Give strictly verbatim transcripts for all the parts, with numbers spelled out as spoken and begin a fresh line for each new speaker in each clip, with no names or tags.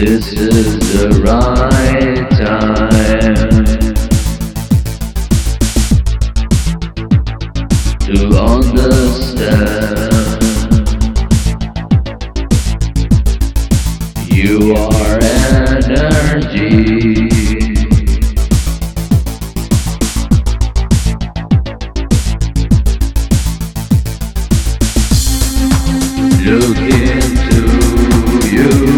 This is the right time to understand you are energy. Look into you.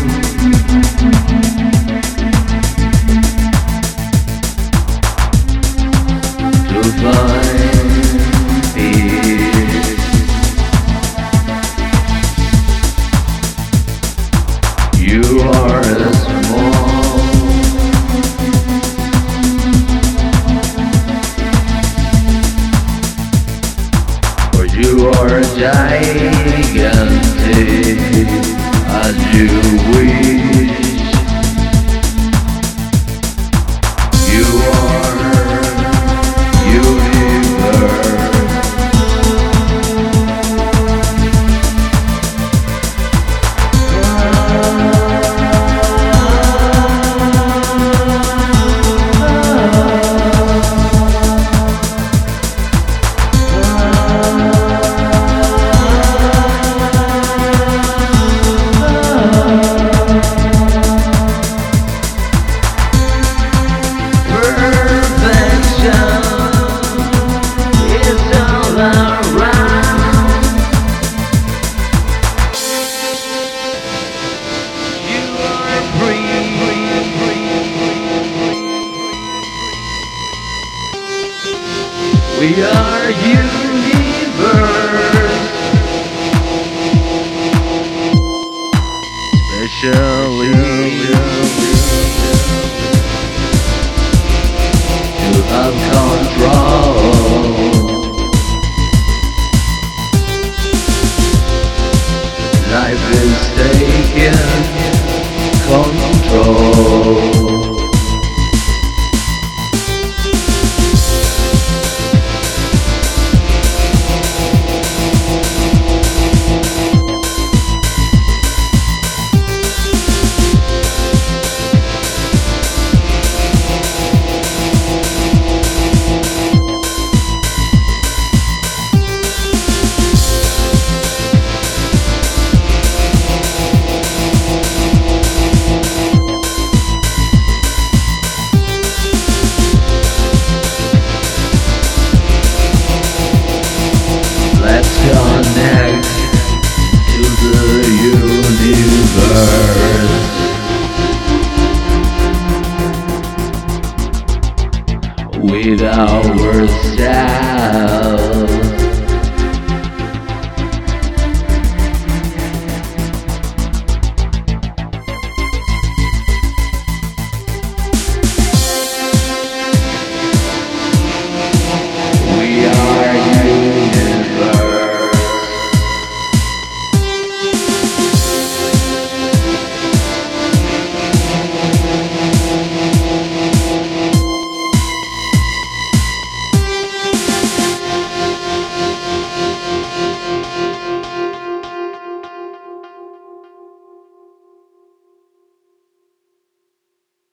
To find peace. You are a small, or you are a gigantic, as you wish. You are universe. We are universe, especially to have control. Life is taking control. Connect to the universe.